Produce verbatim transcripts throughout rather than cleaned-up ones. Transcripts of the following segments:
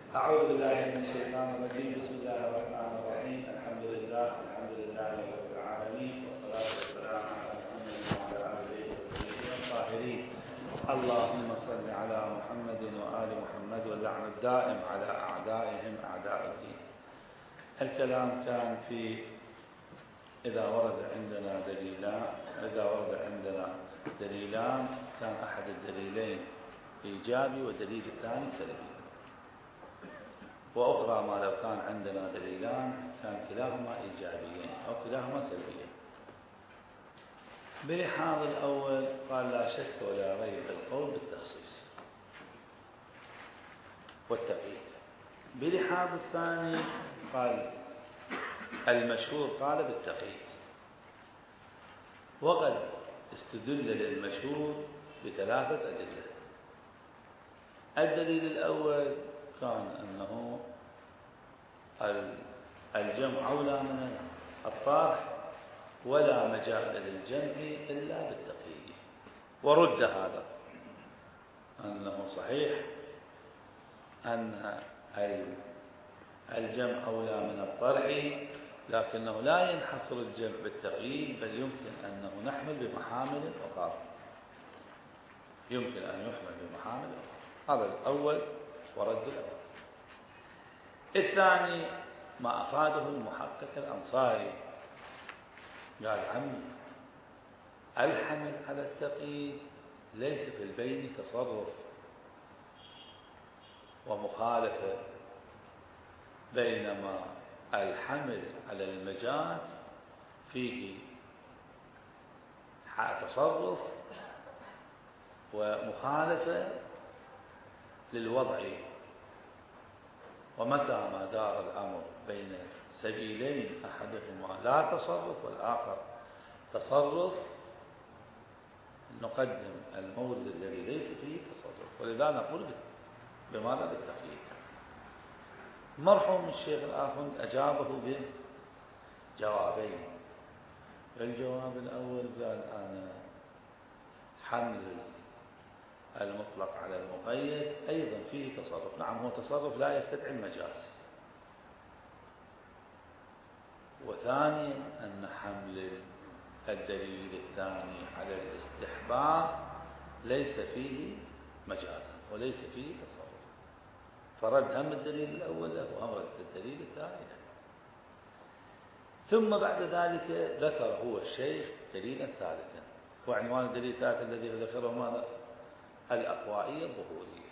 أعوذ بالله من الشيطان الرجيم. بسم الله الرحمن الرحيم. الحمد لله الحمد لله رب العالمين، والصلاة والسلام على محمد وعلى آله وصحبه الطاهرين. اللهم صل على محمد وآل محمد، واللعن الدائم على أعدائهم أعداء الدين. الكلام كان في إذا ورد عندنا دليلان إذا ورد عندنا دليلان كان أحد الدليلين إيجابي والدليل الثاني سلبي، وأخرى ما لو كان عندنا دليلان كان كلاهما إيجابيين أو كلاهما سلبيين. بلحاظ الأول قال لا شك ولا ريب القول بالتخصيص والتقييد. بلحاظ الثاني قال المشهور قال بالتقييد، وقد استدل للمشهور بثلاثة أدلة. الدليل الأول كان أنه الجمع أولى من الطرح، ولا مجال للجمع إلا بالتقييد، ورد هذا أنه صحيح أن الجمع أولى من الطرح، لكنه لا ينحصر الجمع بالتقييد، بل يمكن أنه نحمل بمحامل أخرى يمكن أن يحمل بمحامل أخرى. هذا الأول ورد الأول. الثاني ما أفاده المحقق الأنصاري، قال عمي الحمل على التقييد ليس في البين تصرف ومخالفة، بينما الحمل على المجاز فيه تصرف ومخالفة للوضع. ومتى ما دار الأمر بين سبيلين أحدهما لا تصرف والآخر تصرف، نقدم المورد الذي ليس فيه تصرف، ولذا نقول بماذا؟ بالتقييد. مرحوم الشيخ الآخوند أجابه بجوابين. الجواب الأول قال أنا حمل المطلق على المقيد أيضا فيه تصرف. نعم، هو تصرف لا يستدعي المجاز. وثانيا أن حمل الدليل الثاني على الاستحباب ليس فيه مجازا وليس فيه تصرف، فرد هم الدليل الأول له وهم رد الدليل الثاني له. ثم بعد ذلك ذكر هو الشيخ دليلا ثالثا، وعنوان الدليل الثالث الذي ذكره ماذا؟ الأقوائية الظهورية.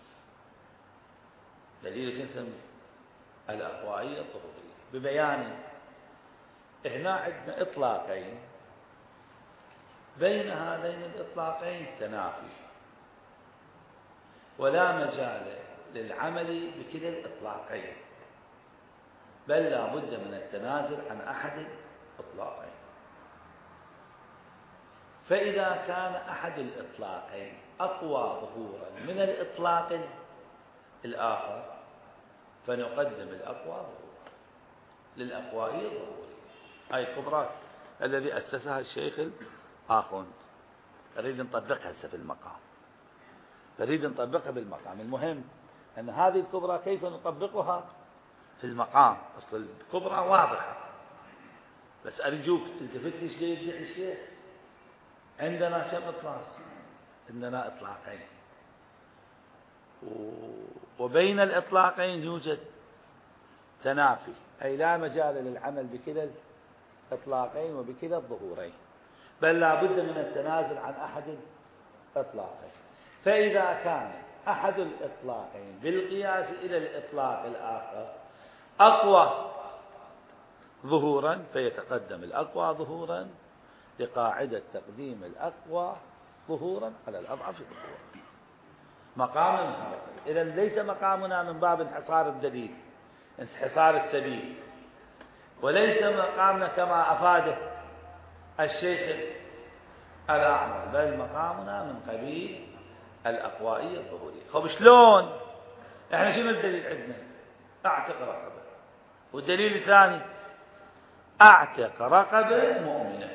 دليل شنو؟ الأقوائية الظهورية، ببيان هنا عندنا إطلاقين، بين هذين الإطلاقين تنافي، ولا مجال للعمل بكلا الإطلاقين، بل لا بد من التنازل عن أحد الإطلاقين. فإذا كان أحد الإطلاقين أقوى ظهورا من الإطلاق الآخر فنقدم الأقوى ظهورا للأقوائية الظهورية. هاي الكبرى الذي أسسها الشيخ الآخوند، نريد نطبقها هسه في المقام، نريد نطبقها بالمقام. المهم أن هذه الكبرى كيف نطبقها في المقام. أصل الكبرى واضحة، بس أرجوك التفت ليش يدعي الشيخ عندنا كم إطلاق؟ عندنا إطلاقين، وبين الإطلاقين يوجد تنافي، أي لا مجال للعمل بكلا الإطلاقين وبكلا الظهورين، بل لا بد من التنازل عن أحد الإطلاقين. فإذا كان أحد الإطلاقين بالقياس إلى الإطلاق الآخر أقوى ظهورا فيتقدم الأقوى ظهورا، لقاعدة تقديم الأقوى ظهورا على الأضعف ظهورا. مقام هذا إذن ليس مقامنا من باب انحصار الدليل، انحصار السبيل، وليس مقامنا كما أفاده الشيخ الأعمر، بل مقامنا من قبيل الأقوائية الظهورية. خب شلون؟ احنا شنو الدليل عندنا؟ اعتق رقبة، والدليل الثاني اعتق رقبة مؤمنة.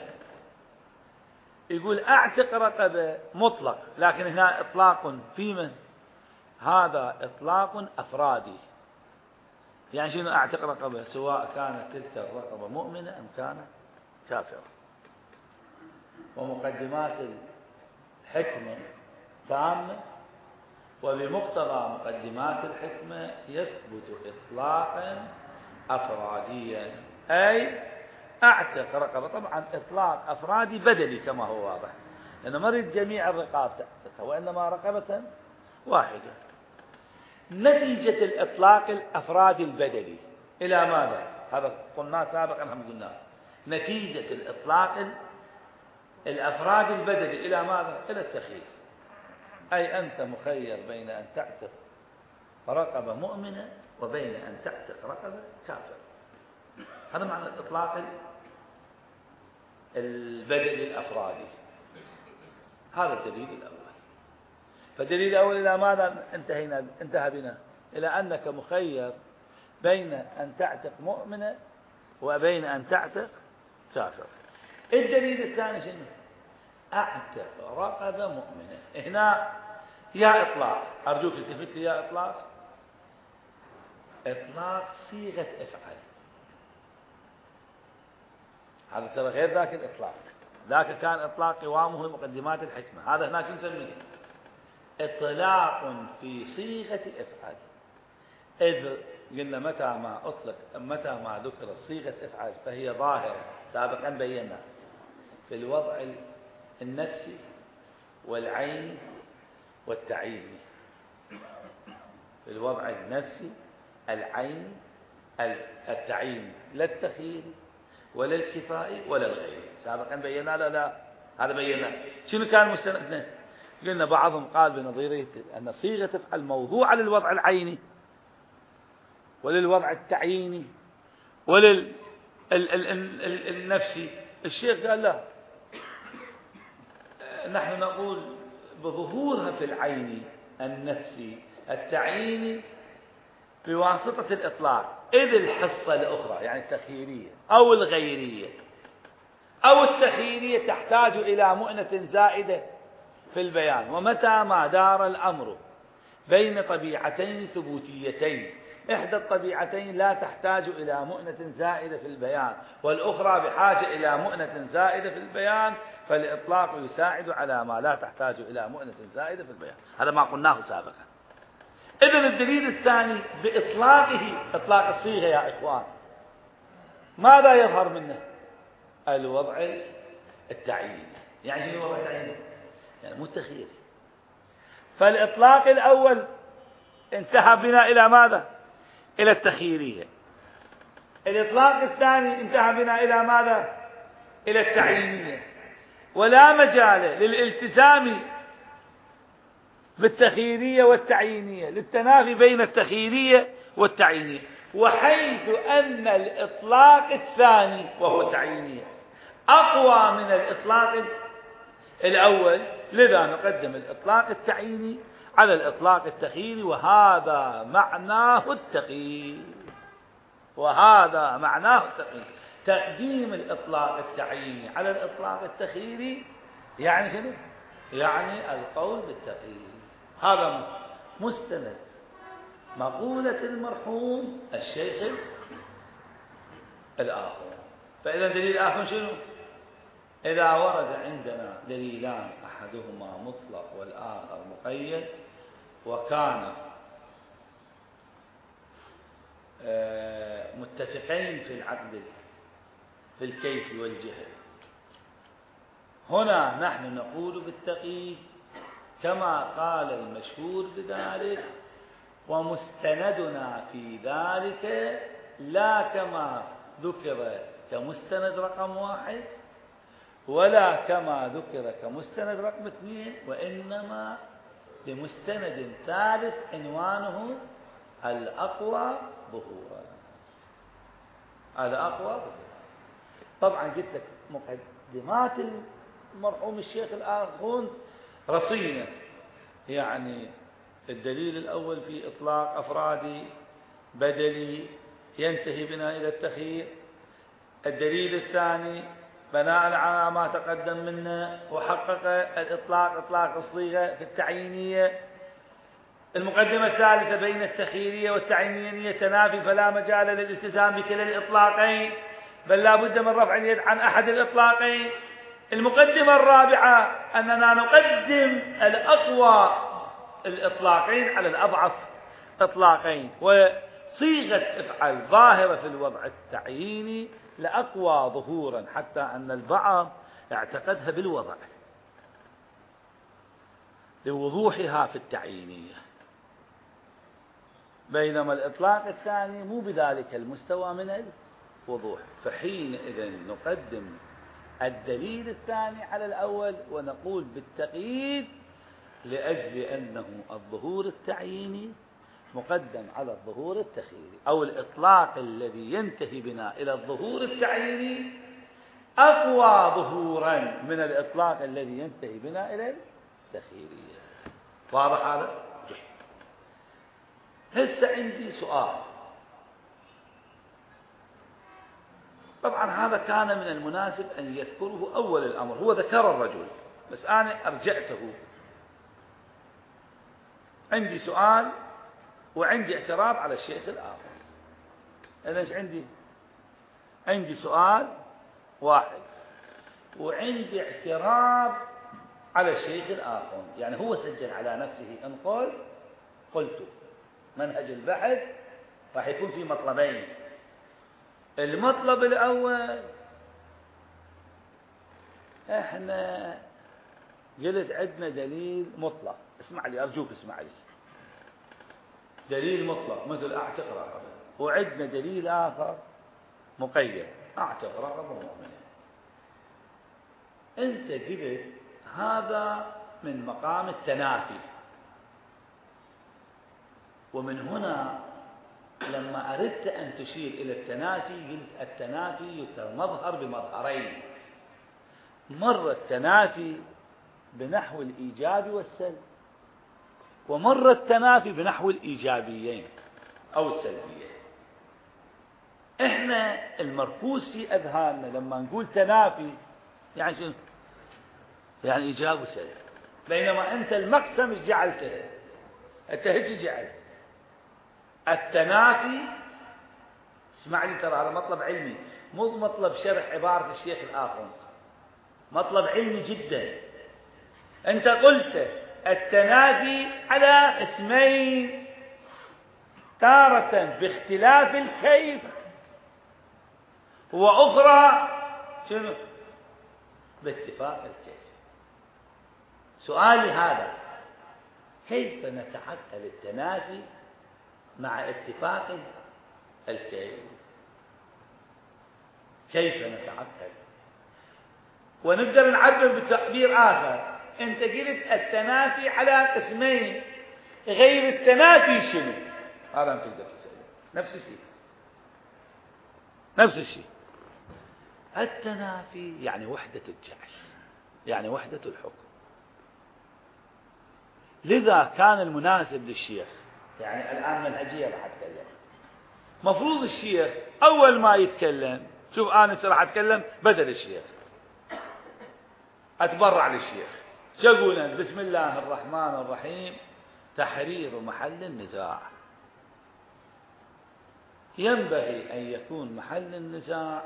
يقول اعتق رقبة مطلق، لكن هنا اطلاق في من؟ هذا إطلاق أفرادي. يعني شنو أعتق رقبة، سواء كانت تلك الرقبة مؤمنة أم كانت كافرة. ومقدمات الحكمة تامة، وبمقتضى مقدمات الحكمة يثبت إطلاقا أفراديا، أي أعتق رقبة. طبعا إطلاق أفرادي بدلي كما هو واضح، لأنه ما يريد جميع الرقاب تعتقها، وإنما رقبة واحدة. نتيجة الإطلاق الأفرادي البدلي إلى ماذا؟ هذا قلنا سابقا، هم قلنا نتيجة الإطلاق الأفراد البدلي إلى ماذا؟ إلى التخيير. أي أنت مخير بين أن تعتق رقبة مؤمنة وبين أن تعتق رقبة كافرة. هذا معنى الإطلاق البدلي الأفرادي. هذا الدليل الأول. فالدليل الأول إلى ماذا انتهينا؟ انتهى بنا إلى أنك مخير بين أن تعتق مؤمنة وبين أن تعتق كافرة. الدليل الثاني شنو؟ أعتق رقبة مؤمنة. هنا يا إطلاق، أرجوك التفت لي، يا إطلاق، إطلاق صيغة افعل. هذا ترى غير ذاك الإطلاق، ذاك كان إطلاق قوامه مقدمات الحكمة، هذا هنا شو نسميه؟ إطلاق في صيغة افعل. إذ قلنا متى ما أطلق متى ما ذكر صيغة افعل فهي ظاهرة، سابقا بينا في الوضع النفسي والعيني والتعييني. في الوضع النفسي العيني التعييني، لا التخييري ولا الكفائي ولا الغيري، سابقا بينا. لا لا هذا بينا. شنو كان مستندنا؟ قلنا بعضهم قال بنظيره أن صيغة افعل موضوعة للوضع العيني وللوضع التعييني وللنفسي. الشيخ قال لا، نحن نقول بظهورها في العيني النفسي التعييني بواسطة الإطلاق، إذ الحصة الأخرى يعني التخييرية أو الغيرية أو التخييرية تحتاج إلى مؤنة زائدة في البيان. ومتى ما دار الأمر بين طبيعتين ثبوتيتين، إحدى الطبيعتين لا تحتاج إلى مؤنة زائدة في البيان والأخرى بحاجة إلى مؤنة زائدة في البيان، فالإطلاق يساعد على ما لا تحتاج إلى مؤنة زائدة في البيان. هذا ما قلناه سابقا. إذن الدليل الثاني بإطلاقه، إطلاق الصيغة يا إخوان، ماذا يظهر منه؟ الوضع التعييني. يعني شنو الوضع التعييني؟ يعني متخير. فالإطلاق الأول انتهى بنا إلى ماذا؟ إلى التخييرية. الإطلاق الثاني انتهى بنا إلى ماذا؟ إلى التعيينية. ولا مجال للالتزام بالتخييرية والتعيينية، للتنافي بين التخييرية والتعيينية. وحيث أن الإطلاق الثاني وهو التعيينية أقوى من الإطلاق الأول، لذا نقدم الإطلاق التعييني على الإطلاق التخييري، وهذا معناه التقييد. وهذا معناه التقييد. تقديم الإطلاق التعييني على الإطلاق التخييري يعني شنو؟ يعني القول بالتقييد. هذا مستند مقولة المرحوم الشيخ الآخر. فإذا دليل آخر شنو؟ إذا ورد عندنا دليلان أحدهما مطلق والآخر مقيد، وكان متفقين في العقد في الكيف والجهة، هنا نحن نقول بالتقييد كما قال المشهور بذلك، ومستندنا في ذلك لا كما ذكر كمستند رقم واحد ولا كما ذكر كمستند رقم اثنين، وإنما لمستند ثالث عنوانه الأقوى ظهورا. الأقوى ظهورا. طبعا قلت لك مقدمات المرحوم الشيخ الآخرون رصينة. يعني الدليل الأول في إطلاق أفرادي بدلي ينتهي بنا إلى التخيير. الدليل الثاني بناء على ما تقدم منه وحقق الإطلاق إطلاق الصيغة في التعيينية المقدمة الثالثة بين التخييرية والتعيينية تنافي فلا مجال للالتزام بكلا الإطلاقين، بل لا بد من رفع اليد عن أحد الإطلاقين. المقدمة الرابعة أننا نقدم الأقوى الإطلاقين على الأضعف إطلاقين، وصيغة افعل ظاهرة في الوضع التعييني لأقوى ظهورا، حتى أن البعض اعتقدها بالوضع لوضوحها في التعيينية، بينما الإطلاق الثاني مو بذلك المستوى من الوضوح. فحينئذ نقدم الدليل الثاني على الأول ونقول بالتقييد لأجل أنه الظهور التعييني مقدم على الظهور التخييري، أو الإطلاق الذي ينتهي بنا إلى الظهور التعييني أقوى ظهورا من الإطلاق الذي ينتهي بنا إلى التخييري. واضح هذا؟ هسه عندي سؤال. طبعا هذا كان من المناسب أن يذكره أول الأمر، هو ذكر الرجل بس أنا أرجعته. عندي سؤال وعندي اعتراض على الشيخ الآخر. أنا إيش عندي؟ عندي سؤال واحد وعندي اعتراض على الشيخ الآخر، يعني هو سجل على نفسه أن قال قلت. منهج البحث راح يكون في مطلبين. المطلب الأول احنا قلت عندنا دليل مطلق، اسمع لي أرجوك اسمع لي، دليل مطلق مثل أعتق رقبة، وعندنا دليل آخر مقيد أعتق رقبة مؤمنة. أنت قلت هذا من مقام التنافي، ومن هنا لما أردت أن تشير إلى التنافي قلت التنافي يتمظهر بمظهرين، مرة التنافي بنحو الإيجاب والسلب، ومرة التنافي بنحو الإيجابيين أو السلبيين. إحنا المركوز في أذهاننا لما نقول تنافي يعني شنو؟ يعني إيجاب وسلب، بينما أنت المقسم إيش جعلته؟ أنت هيك جعلت التنافي. اسمع لي ترى هذا مطلب علمي، مو مطلب شرح عبارة الشيخ الآخر، مطلب علمي جدا. أنت قلت التنافي على اسمين، تارة باختلاف الكيف وأخرى شنو؟ باتفاق الكيف. سؤالي هذا، كيف نتعقل التنافي مع اتفاق الكيف؟ كيف نتعقل؟ ونقدر نعبر بتعبير آخر. أنت قلت التنافي على قسمين، غير التنافي شنو؟ هذا ما تقدر تسأله. نفس الشيء نفس الشيء التنافي يعني وحدة الجعل، يعني وحدة الحكم. لذا كان المناسب للشيخ، يعني الآن منهجية راح أتكلم، مفروض الشيخ أول ما يتكلم، شوف أنا راح أتكلم بدل الشيخ، أتبرع للشيخ. شو أقول؟ بسم الله الرحمن الرحيم، تحرير محل النزاع. ينبغي أن يكون محل النزاع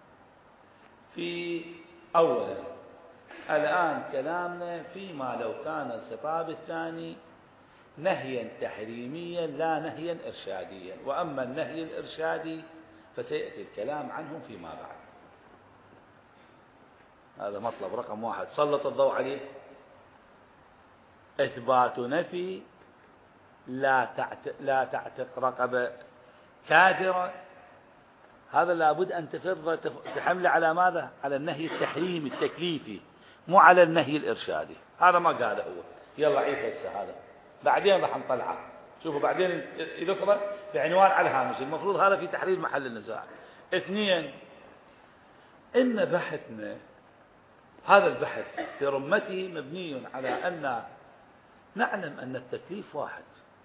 في أولا الآن كلامنا فيما لو كان الخطاب الثاني نهيا تحريميا لا نهيا إرشاديا، وأما النهي الإرشادي فسيأتي الكلام عنه فيما بعد. هذا مطلب رقم واحد سلط الضوء عليه. إثبات نفي لا تعتق, لا تعتق رقبة كافرة، هذا لابد أن تفرض تحمل على ماذا؟ على النهي التحريمي التكليفي، مو على النهي الإرشادي. هذا ما قاله هو. يلا عيد هسه هذا، بعدين راح نطلعه. شوفوا بعدين يذكره بعنوان على الهامش. المفروض هذا في تحرير محل النزاع. اثنين، إن بحثنا هذا البحث في رمته مبني على أن نعلم أن التكليف واحد،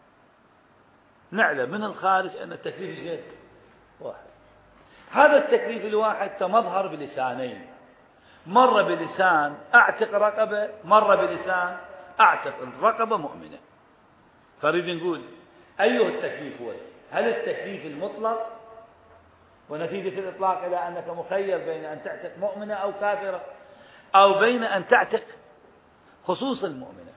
نعلم من الخارج أن التكليف غير واحد. هذا التكليف الواحد تمظهر بلسانين، مرة بلسان أعتق رقبة، مرة بلسان أعتق الرقبة مؤمنة. فريد نقول أيه التكليف هو؟ هل التكليف المطلق ونتيجة الإطلاق إلى أنك مخير بين أن تعتق مؤمنة أو كافرة، أو بين أن تعتق خصوص المؤمنة؟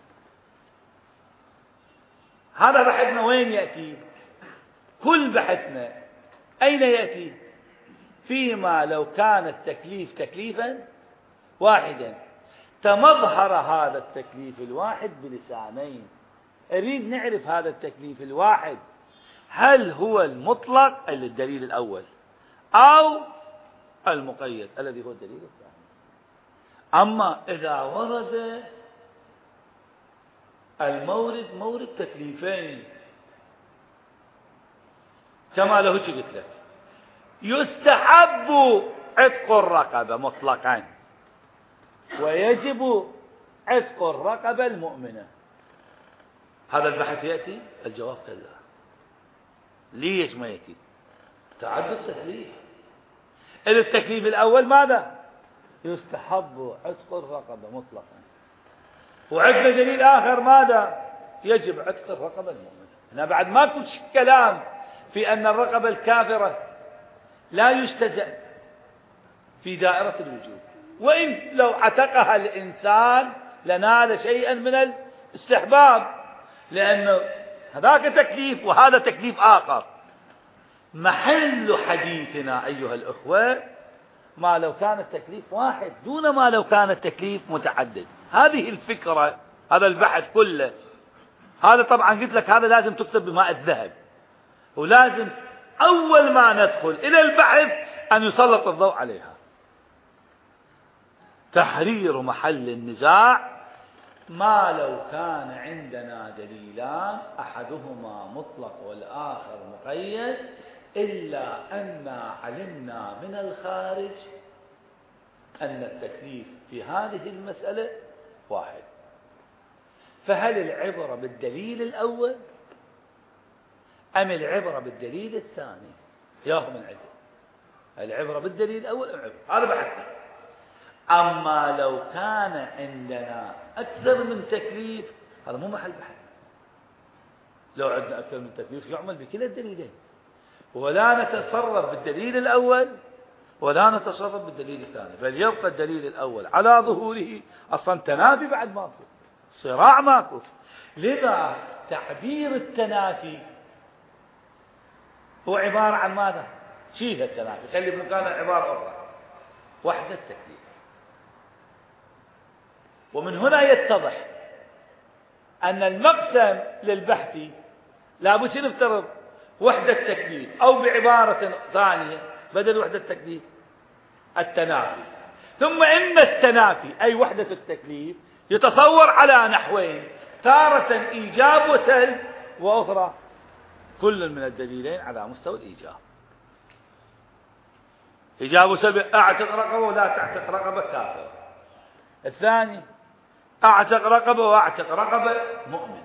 هذا بحثنا وين يأتي؟ كل بحثنا أين يأتي؟ فيما لو كان التكليف تكليفا واحدا تمظهر هذا التكليف الواحد بلسانين. أريد نعرف هذا التكليف الواحد هل هو المطلق الدليل الأول أو المقيد الذي هو الدليل الثاني. أما إذا ورد المورد مورد تكليفين كما له قلت لك يستحب عتق الرقبة مطلقا ويجب عتق الرقبة المؤمنة، هذا البحث يأتي؟ الجواب كلا. ليش ما يأتي؟ تعدد تكليف. إذا التكليف الأول ماذا؟ يستحب عتق الرقبة مطلقا، وعندنا دليل آخر ماذا؟ يجب عتق الرقبة المؤمنة. هنا بعد ما كل كلام في أن الرقبة الكافرة لا يجتزأ في دائرة الوجوب، وإن لو عتقها الإنسان لنال شيئا من الاستحباب، لأنه هذاك تكليف وهذا تكليف آخر. محل حديثنا أيها الأخوة ما لو كان التكليف واحد دون ما لو كان التكليف متعدد. هذه الفكرة، هذا البحث كله. هذا طبعا قلت لك هذا لازم تكتب بماء الذهب، ولازم أول ما ندخل إلى البحث أن يسلط الضوء عليها. تحرير محل النزاع ما لو كان عندنا دليلان أحدهما مطلق والآخر مقيد إلا أن علمنا من الخارج أن التكليف في هذه المسألة واحد. فهل العبرة بالدليل الأول أم العبرة بالدليل الثاني؟ ياهم العبرة العبرة بالدليل الأول أم العبرة؟ هذا بحثنا. أما لو كان عندنا أكثر من تكليف هذا مو محل بحث. لو عندنا أكثر من تكليف يعمل بكلا الدليلين، ولا نتصرف بالدليل الأول ولا نتصرف بالدليل الثاني، بل يبقى الدليل الأول على ظهوره. أصلا تنافي بعد ماكو، صراع ماكو. لذا تعبير التنافي هو عبارة عن ماذا؟ شيل التنافي، خلي بمكانه عبارة أخرى، وحدة التكليف. ومن هنا يتضح أن المقسم للبحث لابد نفترض وحدة التكليف، أو بعبارة ثانية بدل وحدة التكليف التنافي. ثم إن التنافي أي وحدة التكليف يتصور على نحوين، تارة إيجاب وسلب، وأخرى كل من الدليلين على مستوى الإيجاب. إيجاب وسلب، أعتق رقبة ولا تعتق رقبة كافر. الثاني أعتق رقبة وأعتق رقبة مؤمنة.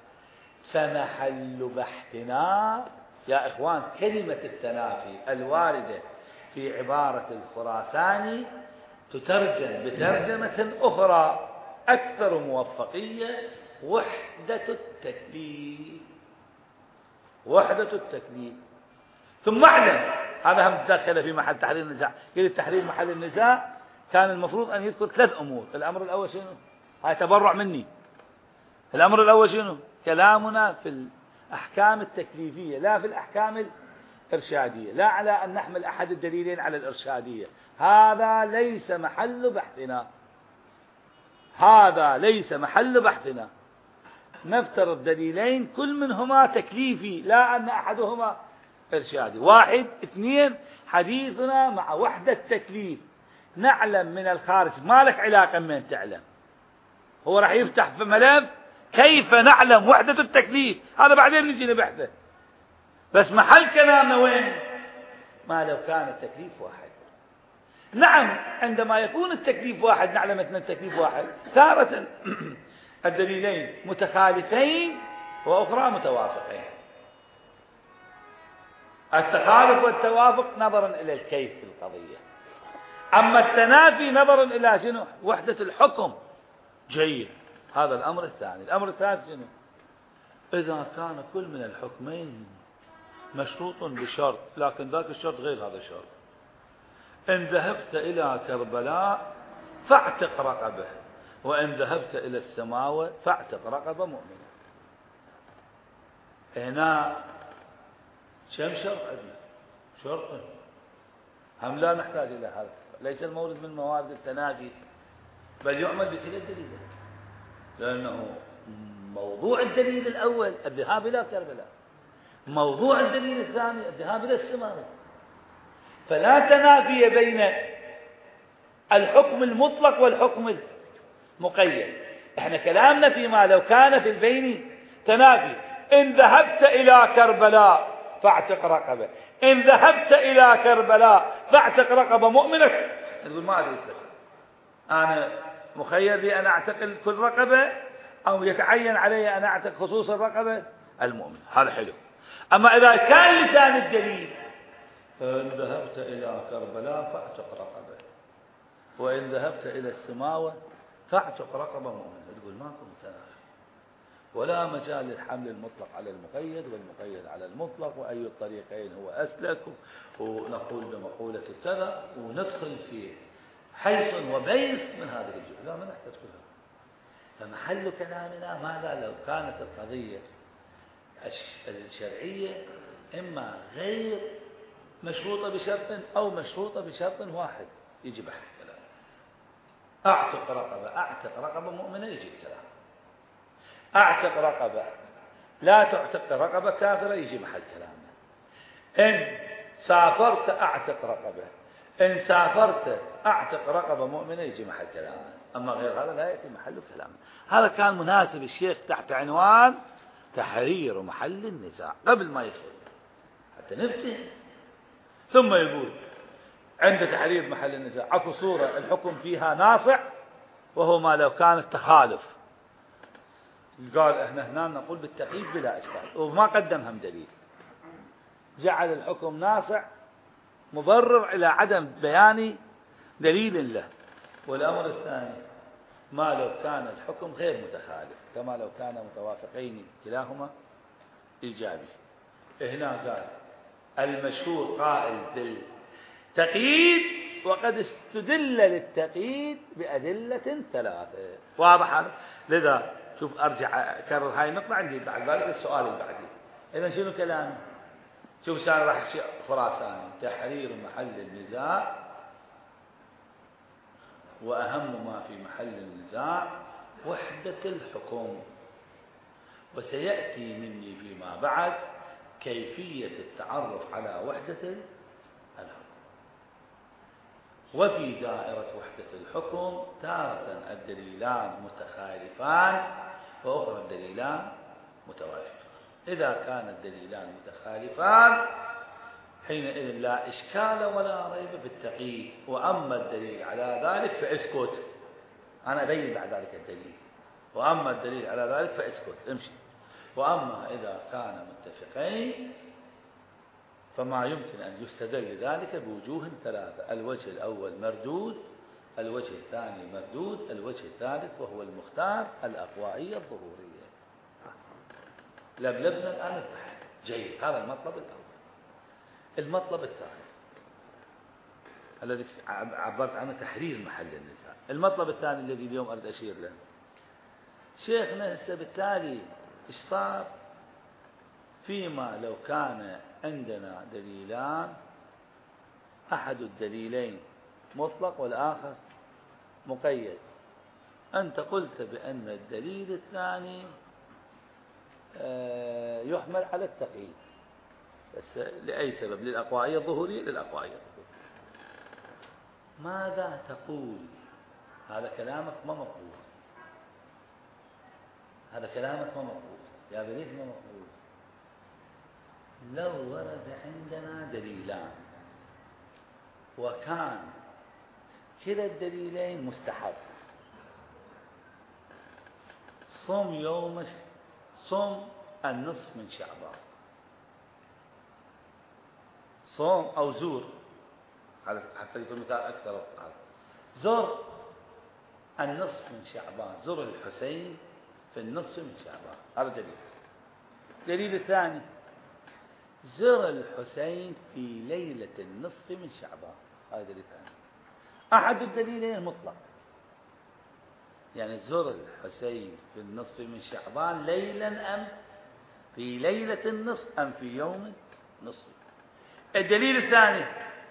فمحل بحثنا يا إخوان كلمة التنافي الواردة في عبارة الخراساني تترجم بترجمة أخرى أكثر موفقية، وحدة التكليف. وحدة التكليف. ثم اعلم هذا هم دخل في محل تحرير النزاع. قلت تحرير محل النزاع كان المفروض أن يذكر ثلاث أمور. الأمر الأول شنو؟ هاي تبرع مني. الأمر الأول شنو؟ كلامنا في الأحكام التكليفية لا في الأحكام الإرشادية، لا على أن نحمل أحد الدليلين على الإرشادية. هذا ليس محل بحثنا، هذا ليس محل بحثنا. نفترض دليلين كل منهما تكليفي، لا أن أحدهما إرشادي. واحد. اثنين، حديثنا مع وحدة تكليف. نعلم من الخارج، ما لك علاقة من تعلم، هو راح يفتح في ملف كيف نعلم وحدة التكليف، هذا بعدين نجي نبحثه. بس محل كلامنا وين؟ ما لو كان التكليف واحد. نعم عندما يكون التكليف واحد نعلم أن التكليف واحد، تارة الدليلين متخالفين وأخرى متوافقين. التخالف والتوافق نظرا إلى الكيف في القضية، أما التنافي نظرا إلى شنو؟ وحدة الحكم. جيد. هذا الأمر الثاني. الأمر الثالث شنو؟ إذا كان كل من الحكمين مشروط بشرط، لكن ذاك الشرط غير هذا الشرط. إن ذهبت إلى كربلاء فاعتق رقبه، وإن ذهبت إلى السماوة فاعتق رقبة مؤمنة. هنا كم شرط عندنا؟ شرط هم لا نحتاج إلى هذا، ليس المورد من موارد التنافي، بل يعمل بكلا الدليل، لأنه موضوع الدليل الأول الذهاب إلى كربلاء، موضوع الدليل الثاني الذهاب إلى السماوة، فلا تنافي بين الحكم المطلق والحكم المقيد. احنا كلامنا فيما لو كان في البين تنافي، إن ذهبت إلى كربلاء فاعتق رقبة، إن ذهبت إلى كربلاء فاعتق رقبة مؤمنة، تقول ما أدري أنا مخير لي أن أعتقل كل رقبة أو يتعين علي أن أعتق خصوص الرقبة المؤمن، هذا حلو. أما إذا كان لسان الدليل إن ذهبت إلى كربلاء فاعتق رقبة، وإن ذهبت إلى السماوة فاعتق رقبة مؤمنة، تقول ماكو متنافي، ولا مجال للحمل المطلق على المقيد والمقيد على المطلق، وأي الطريقين هو أسلك، ونقول بمقولة كذا وندخل في حيص وبيص من هذه الجهة، لا ما نحتاج كلها. فمحل كلامنا ماذا؟ لو كانت القضية الشرعية إما غير مشروطة بشرط أو مشروطة بشرط واحد، يجي بحث كلام. أعتق رقبة، أعتق رقبة مؤمنة، يجي الكلام. أعتق رقبة لا تعتق رقبة كافرة، يجي محل كلامنا. إن سافرت أعتق رقبة، إن سافرت أعتق رقبة مؤمنة، يجي محل كلامنا. أما غير هذا لا يأتي محل كلامنا. هذا كان مناسب الشيخ تحت عنوان تحرير محل النزاع قبل ما يدخل حتى نفتهم. ثم يقول عند تحرير محل النزاع اكو صورة الحكم فيها ناصع، وهو ما لو كان التخالف. قال احنا هنا نقول بالتقييد بلا اشكال، وما قدم هم دليل، جعل الحكم ناصع مبرر الى عدم بيان دليل له. والامر الثاني ما لو كان الحكم غير متخالف، كما لو كان متوافقين كلاهما ايجابي. هنا قال المشهور قائل بالتقييد، وقد استدل للتقييد بأدلة ثلاثة. واضح هذا؟ لذا شوف ارجع اكرر هاي النقطة عندي بعد ذلك السؤال اللي بعدي. اذا شنو كلامي؟ شوف سؤال راح خراساني تحرير محل النزاع، وأهم ما في محل النزاع وحدة الحكم، وسيأتي مني فيما بعد كيفية التعرف على وحدة الحكم. وفي دائرة وحدة الحكم تارة الدليلان متخالفان، وأخرى الدليلان متوافقان. إذا كان الدليلان متخالفان حينئذ لا إشكال ولا ريب بالتقييد، وأما الدليل على ذلك فاسكت. أنا أبين بعد ذلك الدليل، وأما الدليل على ذلك فاسكت امشي. وأما إذا كان متفقين فما يمكن أن يستدل ذلك بوجوه ثلاثة: الوجه الأول مردود، الوجه الثاني مردود، الوجه الثالث وهو المختار الأقوائية الظهورية. لبلبنا الآن البحث جيد. هذا المطلب الأول. المطلب الثاني الذي عبرت عنه تحرير محل النزاع. المطلب الثاني الذي اليوم أريد أشير له، شيخنا هسه بالتالي إيش صار فيما لو كان عندنا دليلان، أحد الدليلين مطلق والآخر مقيد. أنت قلت بأن الدليل الثاني يحمل على التقييد، بس لأي سبب؟ للأقوائية الظهورية. للأقوائية الظهورية. ماذا تقول؟ هذا كلامك ما مقبول، هذا كلامك ما مقبول. يا بليش ما مقبول؟ لو ورد عندنا دليلان وكان كلا الدليلين مستحب، صم يوم صم النصف من شعبان، صوم أو زور، حتى يكون مثال أكثر. زر النصف من شعبان، زر الحسين في النصف من شعبان، هذا دليل. دليل الثاني زر الحسين في ليلة النصف من شعبان، هذا دليل ثاني. أحد الدليلين المطلق، يعني زر الحسين في النصف من شعبان ليلا أم في ليلة النصف أم في يوم نصف. الدليل الثاني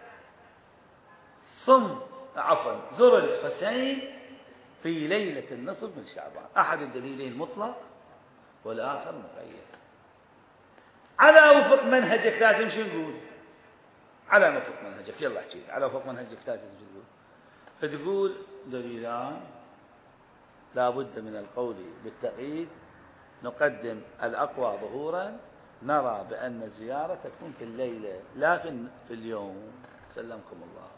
صم عفوا زر الحسين في ليلة النصف من شعبان. أحد الدليلين مطلق والآخر مقيد. على وفق منهجك لازم شو نقول؟ على وفق منهجك، يلا احكي على وفق منهجك لازم شو تقول؟ فتقول دليلان لا بد من القول بالتقييد، نقدم الأقوى ظهورا، نرى بأن الزيارة تكون في الليلة لا في اليوم، سلمكم الله.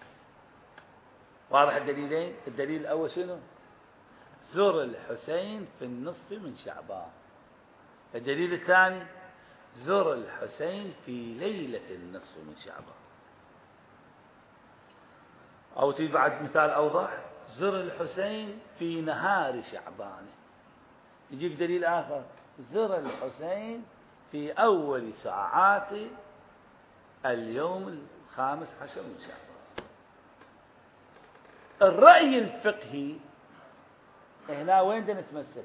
واضح الدليلين؟ الدليل الأول شنو؟ زر الحسين في النصف من شعبان. الدليل الثاني زر الحسين في ليلة النصف من شعبان. أو تريد بعد مثال أوضح، زر الحسين في نهار شعبان. يجيك دليل آخر، زر الحسين في أول ساعات اليوم الخامس عشر من شعبان. الرأي الفقهي هنا وين بدنا نتمسك؟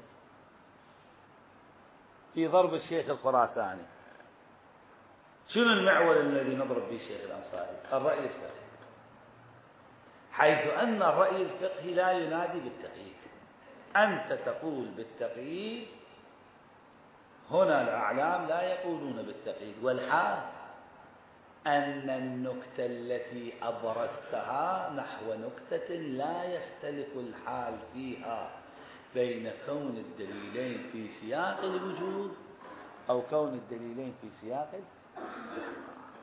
في ضرب الشيخ الخراساني. شنو المعول الذي نضرب به الشيخ الأنصاري؟ الرأي الفقهي، حيث أن الرأي الفقهي لا ينادي بالتقييد. أنت تقول بالتقييد، هنا الأعلام لا يقولون بالتقييد، والحال أن النكتة التي أبرزتها نحو نكتة لا يختلف الحال فيها بين كون الدليلين في سياق الوجوب أو كون الدليلين في سياق الاستحباب.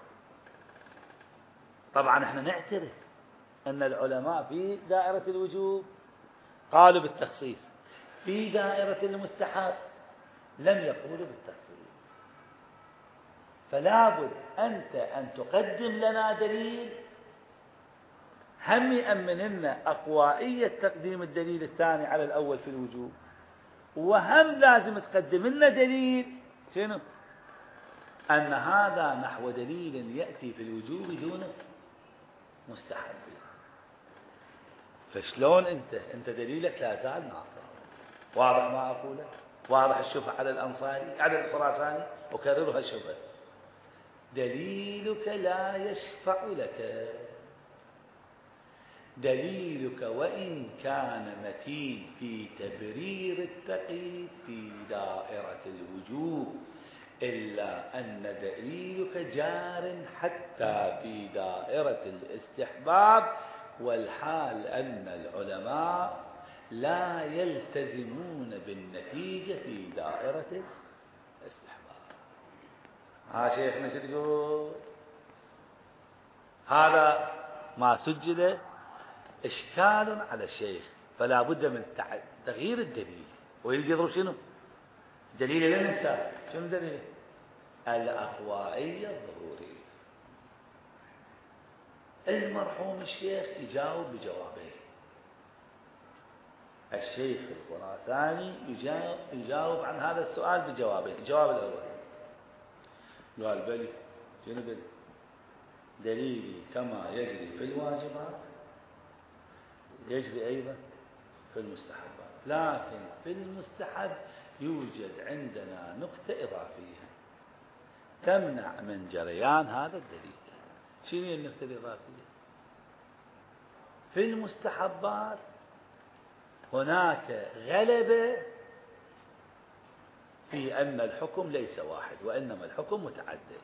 طبعا احنا نعترف أن العلماء في دائرة الوجوب قالوا بالتخصيص، في دائرة المستحب لم يقولوا بالتخصيص. فلا بد أنت أن تقدم لنا دليل هم يأمن لنا أقوائية تقديم الدليل الثاني على الأول في الوجوب، وهم لازم تقدم لنا دليل شنو؟ أن هذا نحو دليل يأتي في الوجوب دون مستحب. فشلون أنت أنت دليلك لا زال ناقص. واضح ما أقوله؟ واضح الشبهة على الأنصاري على الخراساني؟ أكررها الشبهة، دليلك لا يشفع لك. دليلك وإن كان متين في تبرير التقييد في دائرة الوجوب، إلا أن دليلك جار حتى في دائرة الاستحباب، والحال أن العلماء لا يلتزمون بالنتيجة في دائرة الاستحباب. ها شيخنا شو تقول؟ هذا ما سجل إشكال على الشيخ، فلا بد من تغيير الدليل. ويريد يضرب شنو؟ الدليل لا ننسى شنو دليله؟ الأقوائية الظهورية. المرحوم الشيخ يجاوب بجوابين. الشيخ الخراساني يجاوب, يجاوب عن هذا السؤال بجوابين. الجواب الأول قال بلي شنو بلي؟ دليلي كما يجري في الواجبات يجري أيضا في المستحبات، لكن في المستحب يوجد عندنا نقطة إضافية تمنع من جريان هذا الدليل. شنو هي النقطة الإضافية؟ في المستحبات هناك غلبة في أن الحكم ليس واحد وإنما الحكم متعدد.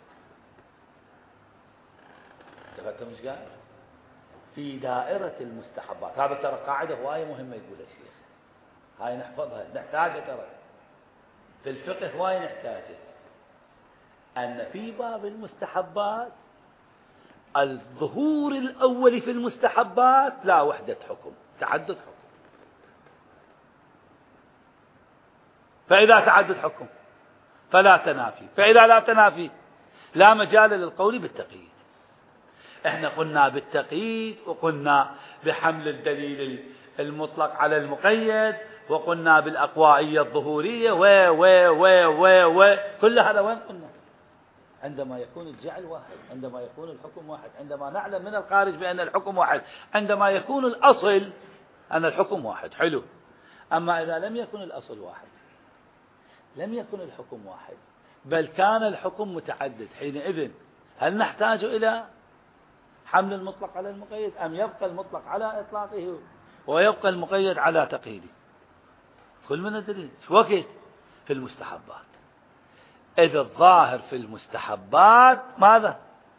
تفهمتم ايش قال؟ في دائرة المستحبات، هذا ترى قاعدة هواية مهمة يقول الشيخ، هاي نحفظها نحتاجها ترى في الفقه، هواية نحتاجها، أن في باب المستحبات الظهور الأول في المستحبات لا وحدة حكم، تعدد حكم. فإذا تعدد حكم فلا تنافي، فإذا لا تنافي لا مجال للقول بالتقييد. احنا قلنا بالتقييد وقلنا بحمل الدليل المطلق على المقيد، وقلنا بالأقوائية الظهورية و و و و و كل هذا وين قلنا؟ عندما يكون الجعل واحد، عندما يكون الحكم واحد، عندما نعلم من الخارج بأن الحكم واحد، عندما يكون الأصل أن الحكم واحد. حلو. أما إذا لم يكن الأصل واحد، لم يكن الحكم واحد، بل كان الحكم متعدد، حينئذ هل نحتاج إلى حمل المطلق على المقيد، أم يبقى المطلق على إطلاقه ويبقى المقيد على تقييده؟ كل من الدليل وقت في المستحبات، إذا الظاهر في المستحبات ماذا؟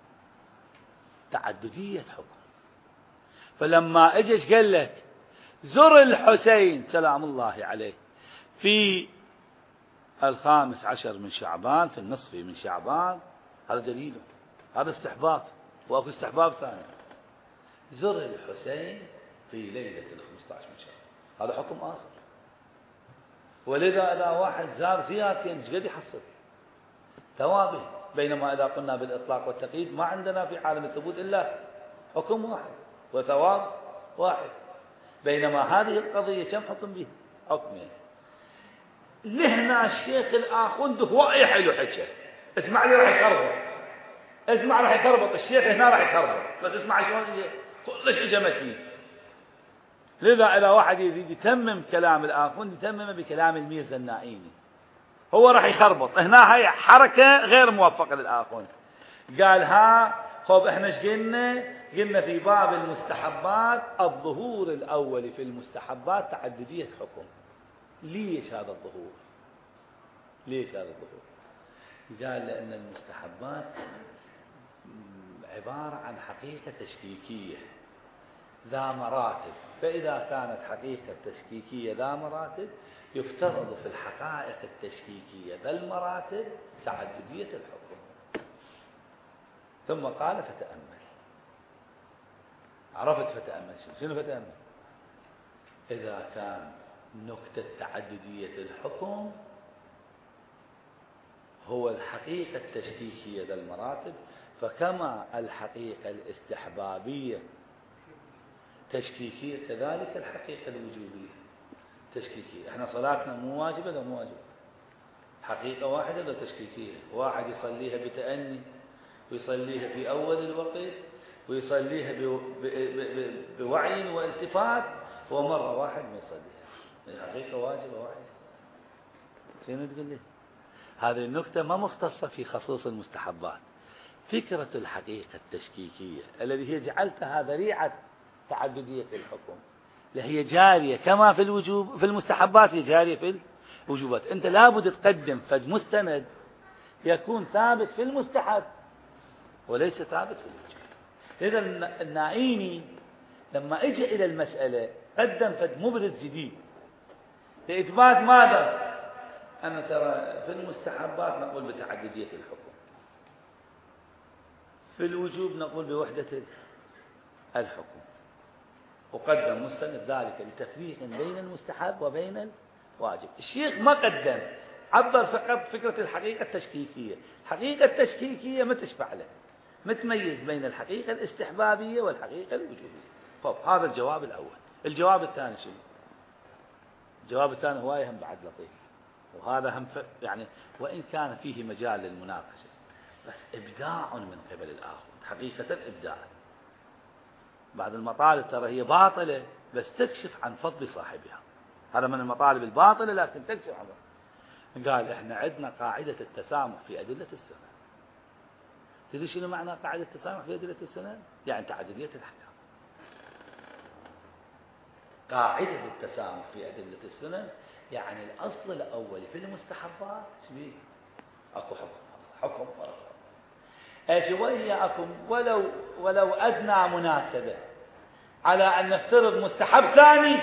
تعددية حكم. فلما اجيش قال لك زر الحسين سلام الله عليه في الخامس عشر من شعبان، في النصف من شعبان، هذا دليله، هذا استحباب. واكو استحباب ثاني، زر الحسين في ليلة الخمسة عشر من شعبان، هذا حكم آخر. ولذا إذا واحد زار زيارتين ايش قد يحصل؟ ثوابه. بينما إذا قلنا بالإطلاق والتقييد ما عندنا في عالم الثبوت إلا حكم واحد وثواب واحد. بينما هذه القضية كم حكم به؟ حكمين. لهنا الشيخ الآخوند هو يحلو حكي، اسمع لي راح يخربط، اسمع راح يخربط الشيخ هنا راح يخربط، بس اسمع شلون كلش اجمت فيه. لذا إذا واحد يريد يتمم كلام الآخوند يتمم بكلام الميرزا النائيني، هو راح يخربط هنا. هاي حركة غير موفقة للآخوند. قال ها خب احنا ايش قلنا؟ قلنا في باب المستحبات الظهور الأول في المستحبات تعددية حكم. ليش هذا الظهور؟ ليش هذا الظهور؟ قال لأن المستحبات عبارة عن حقيقة تشكيكية ذا مراتب، فإذا كانت حقيقة تشكيكية ذا مراتب يفترض في الحقائق التشكيكية ذا المراتب تعددية الحكم. ثم قال فتأمل. عرفت فتأمل شنو فتأمل؟ إذا كان نكتة تعددية الحكم هو الحقيقة التشكيكية ذا المراتب، فكما الحقيقة الاستحبابية تشكيكية كذلك الحقيقة الوجوبية تشكيكية. احنا صلاتنا مو واجبة ولا مو واجبة؟ حقيقة واحدة ولا تشكيكية؟ واحد يصليها بتأني ويصليها في أول الوقت ويصليها بوعي والتفات، ومرة واحد ما يصليها. الحقيقة واجبة واحدة. شنو تقول لي؟ هذه النكتة ما مختصة في خصوص المستحبات. فكرة الحقيقة التشكيكية الذي هي جعلتها ذريعة تعددية الحكم، هي جارية كما في الوجوب في المستحبات، هي جارية في الوجوبات. أنت لابد تقدم فج مستند يكون ثابت في المستحب وليس ثابت في الوجوب. إذا النائيني لما اجى إلى المسألة قدم فج مبرز جديد لإثبات ماذا؟ أن ترى في المستحبات نقول بتعددية الحكم، في الوجوب نقول بوحدة الحكم، وقدم مستند ذلك لتفريق بين المستحب وبين الواجب. الشيخ ما قدم، عبر فقط فكرة الحقيقة التشكيكية. الحقيقة التشكيكية ما تشفع له، متميز بين الحقيقة الاستحبابية والحقيقة الوجوبية. طب هذا الجواب الأول. الجواب الثاني شنو؟ الجواب الثاني هو هم بعد لطيف، وهذا هم يعني وإن كان فيه مجال للمناقشة، بس إبداع من قبل الآخر، حقيقة إبداع. بعض المطالب ترى هي باطلة بس تكشف عن فضل صاحبها، هذا من المطالب الباطلة لكن تكشف عن فضل. قال إحنا عندنا قاعدة التسامح في أدلة السنة. تدري شنو معنى قاعدة التسامح في أدلة السنة؟ يعني تعددية الأحكام. قاعدة التسامح في أدلة السنة يعني الأصل الأول في المستحبات شبيه أكو حكم حكم فرق أشوياكم ولو ولو أدنى مناسبة على أن نفترض مستحب ثاني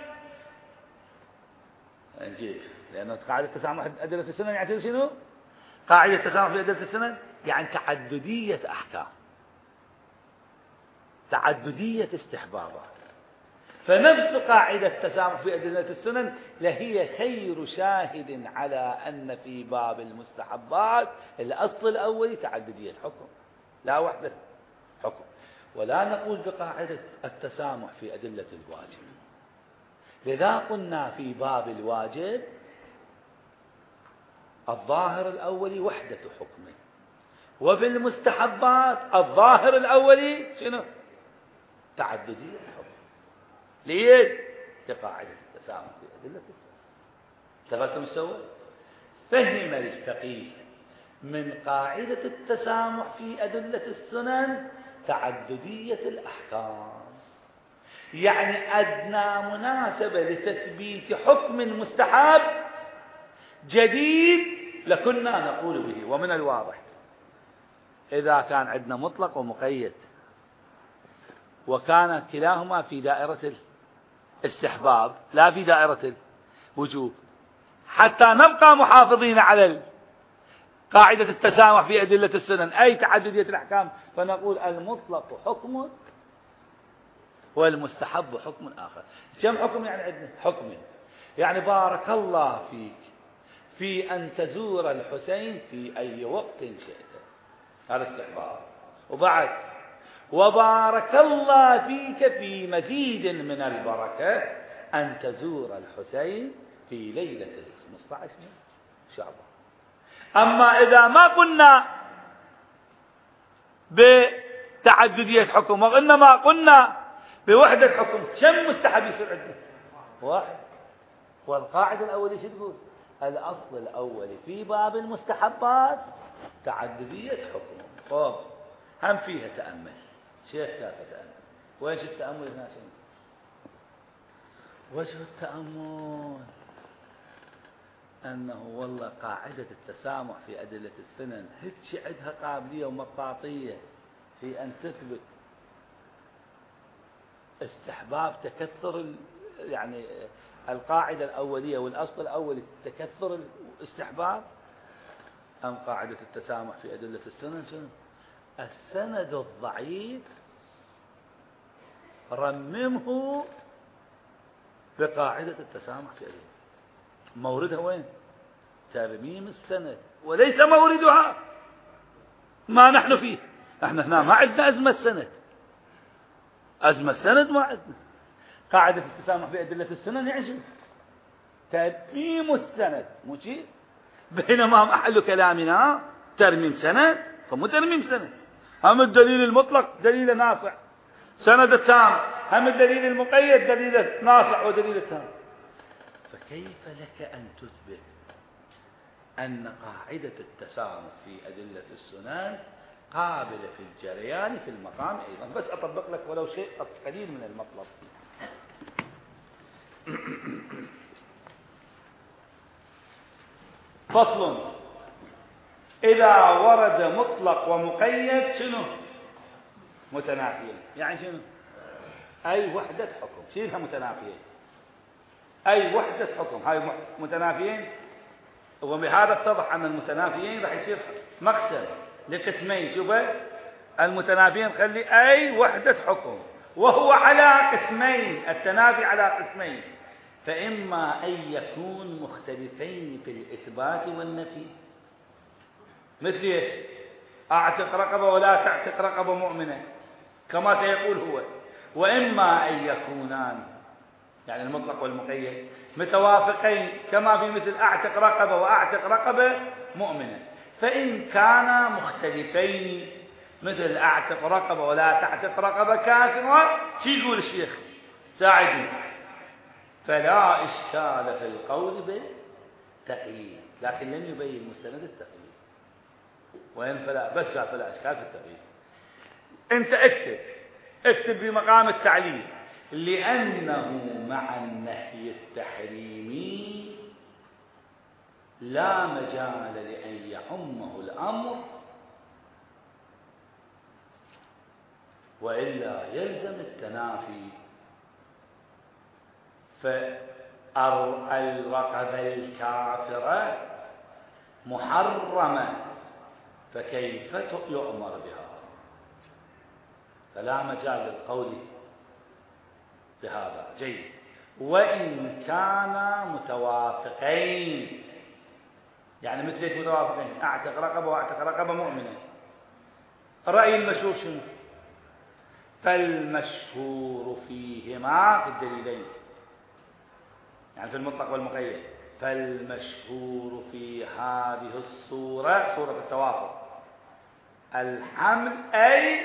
نجيب، لأن قاعدة التسامح في أدلة السنة يعني شنو؟ قاعدة التسامح في أدلة السنة يعني تعددية أحكام، تعددية استحبابات. فنفس قاعدة التسامح في أدلة السنن لهي خير شاهد على أن في باب المستحبات الأصل الأول تعددية الحكم لا وحدة حكم. ولا نقول بقاعدة التسامح في أدلة الواجب، لذا قلنا في باب الواجب الظاهر الأولي وحدة حكمه، وفي المستحبات الظاهر الأولي شنو؟ تعددية الحكم. ليش؟ لقاعدة التسامح في أدلة السنن. اتفقتم سوا؟ فهم الفقيه من قاعدة التسامح في أدلة السنن تعددية الأحكام، يعني أدنى مناسبة لتثبيت حكم مستحب جديد لكنا نقول به. ومن الواضح إذا كان عندنا مطلق ومقيد وكان كلاهما في دائرة الاستحباب لا في دائرة الوجوب، حتى نبقى محافظين على قاعدة التسامح في أدلة السنن أي تعددية الأحكام، فنقول المطلق حكم والمستحب حكم آخر. كم حكم يعني عندنا؟ حكم يعني بارك الله فيك في أن تزور الحسين في أي وقت شئت، هذا استحباب. وبعد وبارك الله فيك في مزيد من البركة أن تزور الحسين في ليلة خمسة عشر من شعبان. أما إذا ما قلنا بتعددية حكم وإنما قلنا بوحدة حكم، كم مستحب يصير عندنا؟ واحد. والقاعدة الأولى شو تقول؟ الأصل الأول في باب المستحبات تعددية حكم. طب هم فيها تأمل. شيخ كافة تأمل. وين التأمل هنا؟ وجه التأمل أنه والله قاعدة التسامح في أدلة السنن هيك عندها قابلية ومطاطية في أن تثبت استحباب تكثر يعني القاعدة الأولية والأصل الأولي تكثر الاستحباب، أم قاعدة التسامح في أدلة السنن شنو؟ السند الضعيف رممه بقاعدة التسامح في أدلة. موردها وين؟ ترميم السند وليس موردها ما نحن فيه. احنا هنا ما عندنا أزمة السند، أزمة السند ما عندنا. قاعدة التسامح في أدلة السنن يعني شنو؟ ترميم السند مو شيء. بينما محل كلامنا ترميم سند فمو ترميم سند. هم الدليل المطلق دليل ناصع، سند التام. هم الدليل المقيد دليل ناصع ودليل التام. فكيف لك أن تثبت أن قاعدة التسامح في أدلة السنن قابلة في الجريان في المقام أيضا؟ بس أطبق لك ولو شيء قليل من المطلب. فصل: إذا ورد مطلق ومقيد شنو؟ متنافيين. يعني شنو؟ أي وحدة حكم. شيلها متنافيين. أي وحدة حكم هاي متنافيين. وبهذا اتضح أن المتنافيين راح يصير مقسم لقسمين. شوف المتنافيين خلي أي وحدة حكم، وهو على قسمين. التنافي على قسمين، فإما أن يكون مختلفين في الإثبات والنفي، مثل ايش؟ أعتق رقبة ولا تعتق رقبة مؤمنة كما سيقول هو. وإما أن يكونان يعني المطلق والمقيد متوافقين كما في مثل أعتق رقبة وأعتق رقبة مؤمنة. فإن كانا مختلفين مثل أعتق رقبة ولا تعتق رقبة كافرة، شو يقول الشيخ؟ ساعدني. فلا إشكال في القول بالتقييد، لكن لم يبين مستند التقييد. وين فلا؟ بس قال فلا إشكال في التقييد. أنت اكتب اكتب بمقام التعليل: لأنه مع النهي التحريمي لا مجال لأن يعمه الأمر، وإلا يلزم التنافي. فالرقبة الكافرة محرمة فكيف يؤمر بها؟ فلا مجال للقول بهذا. جيد. وإن كانا متوافقين، يعني مثل ايش متوافقين؟ أعتق رقبة وأعتق رقبة مؤمنة. الرأي المشهور شنو؟ فالمشهور فيهما في الدليلين يعني في المطلق والمقيد. فالمشهور في هذه الصورة صورة التوافق الحمل أي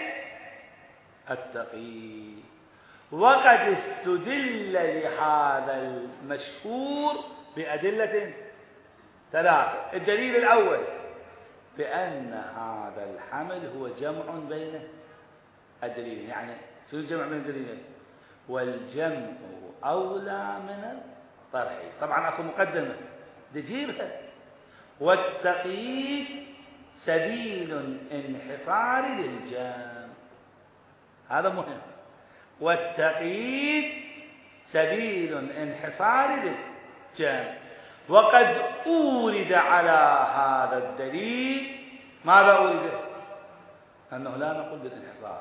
التقييد. وقد استدل لهذا المشهور بأدلة ثلاثة. الدليل الأول بأن هذا الحمل هو جمع بين الدليلين. يعني شو الجمع بين الدليلين؟ والجمع أولى من الطرح. طبعا أكو مقدمة تجيبها. والتقييد سبيل انحصار للجمع، هذا مهم. والتقييد سبيل انحصار للجمع. وقد أورد على هذا الدليل ماذا أورد؟ أنه لا نقول بالانحصار.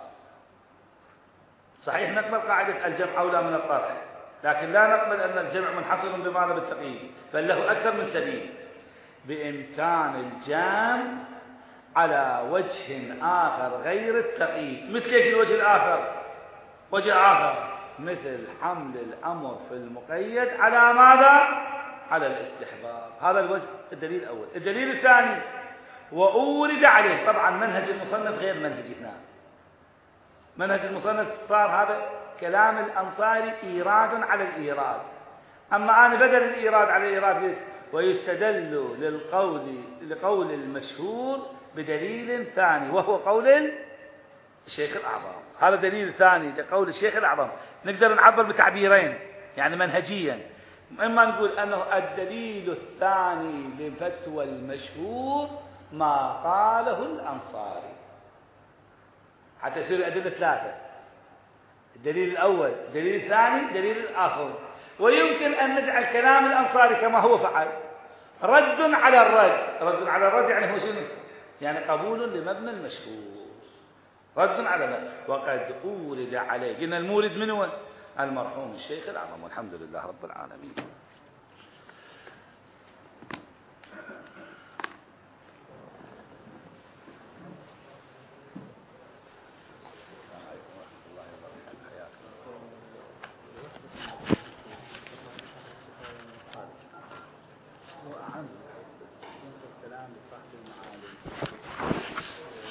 صحيح نقبل قاعدة الجمع أولى من الطرح، لكن لا نقبل أن الجمع منحصر بماذا؟ بالتقييد، بل له أكثر من سبيل. بإمكان الجمع على وجه آخر غير التقييد. مثل ايش الوجه الآخر؟ وجه آخر مثل حمل الأمر في المقيد على ماذا؟ على الاستحباب. هذا الوجه الدليل الأول. الدليل الثاني وأورد عليه. طبعا منهج المصنف غير منهجنا. منهج المصنف صار هذا كلام الأنصاري إيراد على الإيراد، أما أنا بدل الإيراد على الإيراد ويستدل للقول لقول المشهور بدليل ثاني وهو قول الشيخ الأعظم. هذا دليل ثاني لقول الشيخ الأعظم. نقدر نعبر بتعبيرين يعني منهجيا. إما نقول أنه الدليل الثاني لفتوى المشهور ما قاله الأنصاري، حتى يصير الأدلة ثلاثة. الدليل الأول، الدليل الثاني، الدليل الآخر. ويمكن أن نجعل كلام الأنصاري كما هو فعل رد على الرد. رد على الرد يعني هو شنو؟ يعني قبول لمبنى المشهور، رد على ما. وقد أورد عليه. قلنا المورد من هو؟ المرحوم الشيخ الأعظم، والحمد لله رب العالمين. هو أهم الكلام لصاحب المعالم.